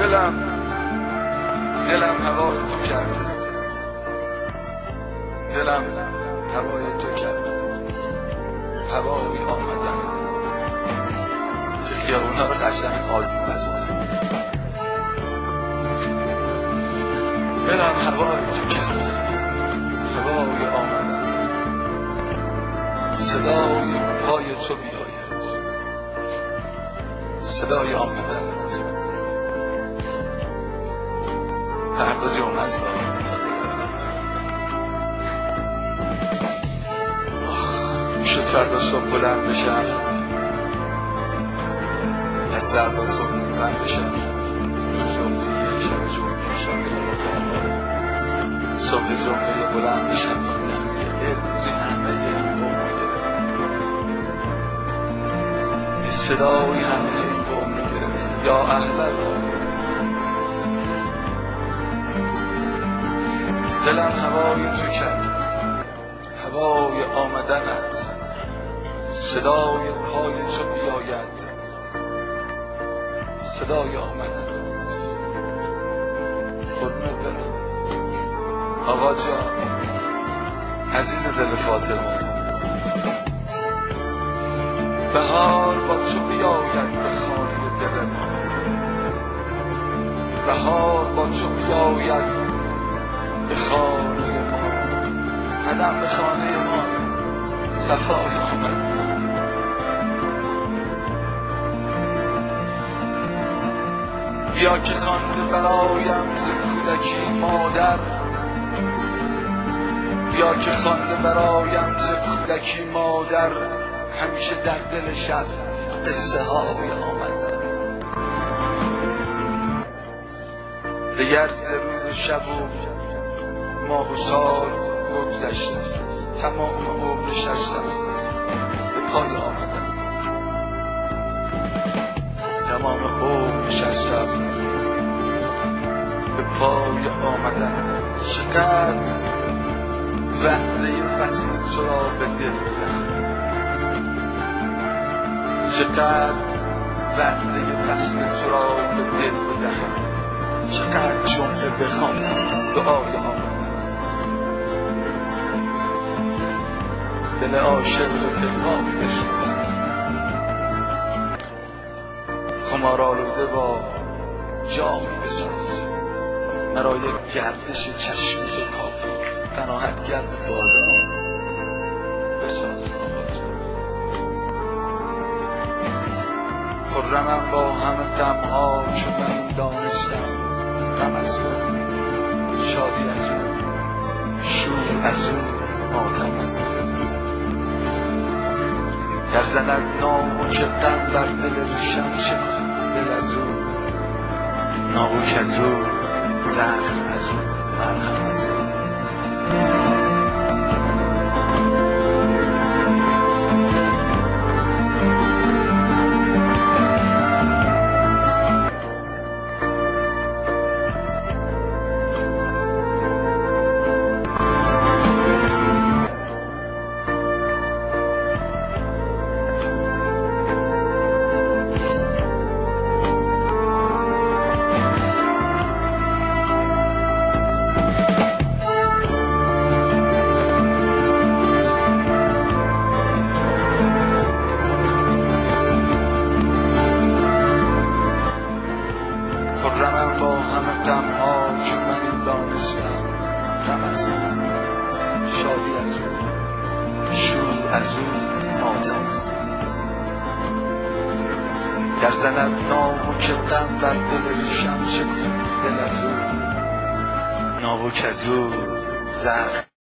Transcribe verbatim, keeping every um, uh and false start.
دلم دلم هوای تو کرده، دلم هوای تو کرده، هوای آمدن که خیابونا رو قشنگ آزی بسته. دلم هوای تو کرده، هوای آمدن، صدای پای تو بیاید، صدای آمدن. فردا جمعه است، شد فردا صبح بلند بشم، از فردا صبح بلند بشم، صبح یک شب جمعه شب صبح جمعه بلند بشم، ببینم یه روزی همه این قوم رو گرفت، یه صدای همه این قوم رو گرفت. یا اهل الله، دلم هوای تو کرد، هوای آمدن است، صدای پای تو بیاید، صدای آمدن است. قربونت برم آقا جان، عزیز دل فاطمه، بهار با تو بیاید به خانه دل ما، بهار با تو بیاید به خانه ما، قدم به خانه ما، صفای آمد. بیا که خوانده برایم ز کودکی مادر، بیا که خوانده برایم ز کودکی مادر، همیشه در دل شب قصه های آمدن. دگر ز روز شب و ماه و سال بگذشتم، تمام عمر نشستم به پای آمدن، تمام عمر نشستم به پای آمدن. چقدر وعده وصل تو را به دل بدهم، چقدر وعده وصل تو را به دل بدهم، چقدر جمله بخوانم دعای آمدن. دل عاشق رو پنهانی بشناسم، خمار آلوده با جامی بساز، مرا یک گردش چشم تو کافی، قناعت گرد بالا بساز. خرمم با همه غمها چون من دانستم، غم از اون، شادی از اون، شور از اون، ماتم از اون. گر زند ناوک غم بر دل ریشم، چه کنم دل از او، ناوک از او، زخم از او، مرهم از او. خرمم با همه غمها چون من این دانستم، غم از اون، شادی از اون، شور از اون، ماتم از اون. گر زند ناوک غم بر دل ریشم، چه کنم دل از اون، ناوک از اون، زخم